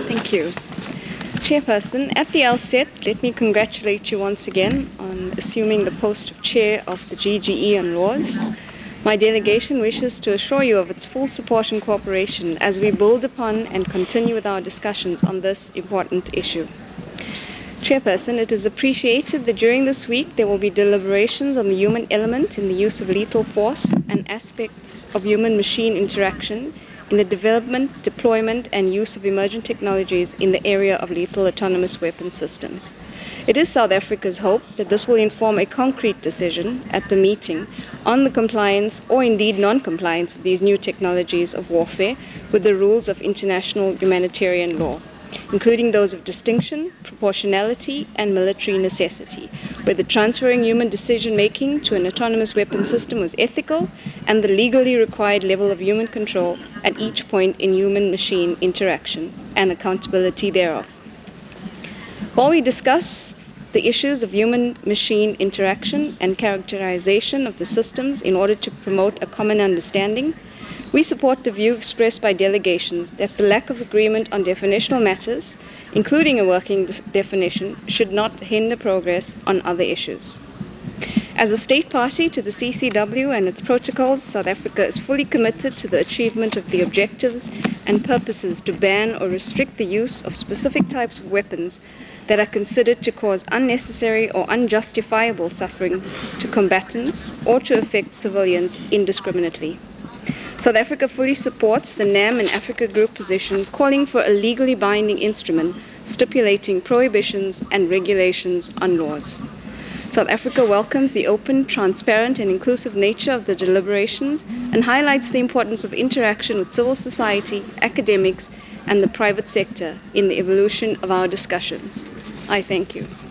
Thank you. Chairperson, at the outset, let me congratulate you once again on assuming the post of Chair of the GGE on Laws. My delegation wishes to assure you of its full support and cooperation as we build upon and continue with our discussions on this important issue. Chairperson, it is appreciated that during this week there will be deliberations on the human element in the use of lethal force and aspects of human-machine interaction in the development, deployment, and use of emerging technologies in the area of lethal autonomous weapon systems. It is South Africa's hope that this will inform a concrete decision at the meeting on the compliance or indeed non-compliance of these new technologies of warfare with the rules of international humanitarian law, including those of distinction, proportionality, and military necessity, whether transferring human decision-making to an autonomous weapon system was ethical, and the legally required level of human control at each point in human-machine interaction and accountability thereof. While we discuss the issues of human-machine interaction and characterization of the systems in order to promote a common understanding, we support the view expressed by delegations that the lack of agreement on definitional matters, including a working definition, should not hinder progress on other issues. As a state party to the CCW and its protocols, South Africa is fully committed to the achievement of the objectives and purposes to ban or restrict the use of specific types of weapons that are considered to cause unnecessary or unjustifiable suffering to combatants or to affect civilians indiscriminately. South Africa fully supports the NAM and Africa Group position calling for a legally binding instrument stipulating prohibitions and regulations on laws. South Africa welcomes the open, transparent, and inclusive nature of the deliberations and highlights the importance of interaction with civil society, academics, and the private sector in the evolution of our discussions. I thank you.